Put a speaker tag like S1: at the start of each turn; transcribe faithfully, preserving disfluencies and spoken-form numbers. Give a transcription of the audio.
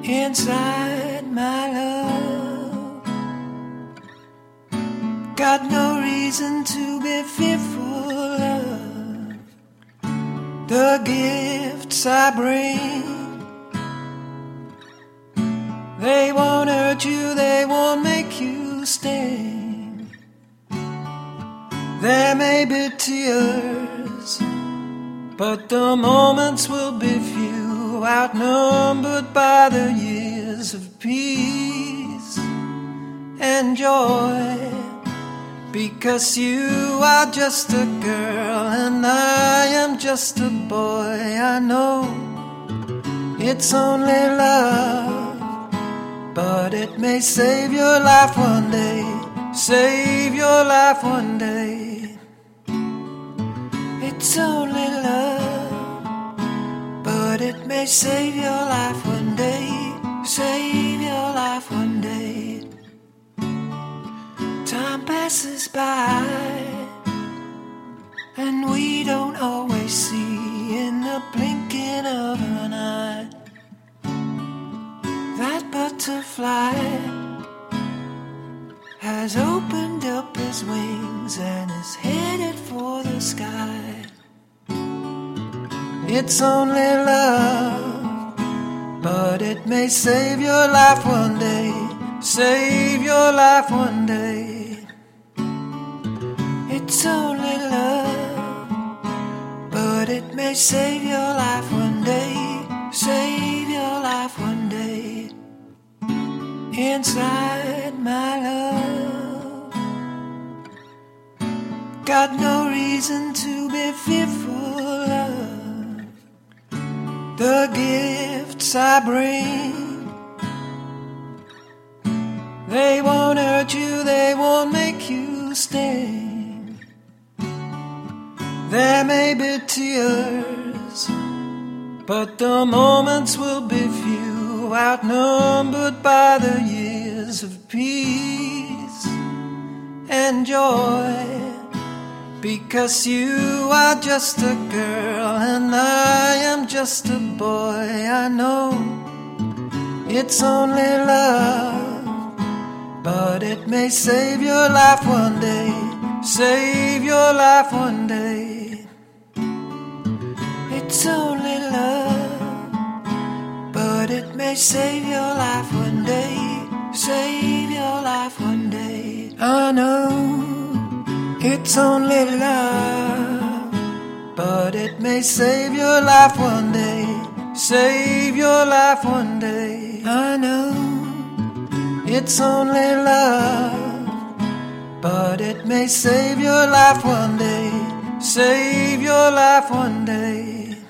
S1: inside my love. Got no reason to be fearful of the gifts I bring. They won't hurt you, they won't make you sting. There may be tears, but the moments will be few, outnumbered by the years of peace and joy. Because you are just a girl and I am just a boy. I know it's only love, but it may save your life one day. Save your life one day. It's only love, but it may save your life one day. Save your life one day. Time passes by, and we don't always see in the blinking of an eye that butterfly has opened up his wings and is headed for the sky. It's only love, but it may save your life one day. Save your life one day. It's only love, but it may save your life one day. Save your life one day. Inside my love, got no reason to be fearful of the gifts I bring. They won't hurt you, they won't make you sting. There may be tears, but the moments will be few, outnumbered by the years of peace and joy. Because you are just a girl and I am just a boy. I know it's only love, but it may save your life one day. Save your life one day. It's only love, but it may save your life one day. Save your life one day. I know it's only love, but it may save your life one day. Save your life one day. I know it's only love, but it may save your life one day. Save your life one day.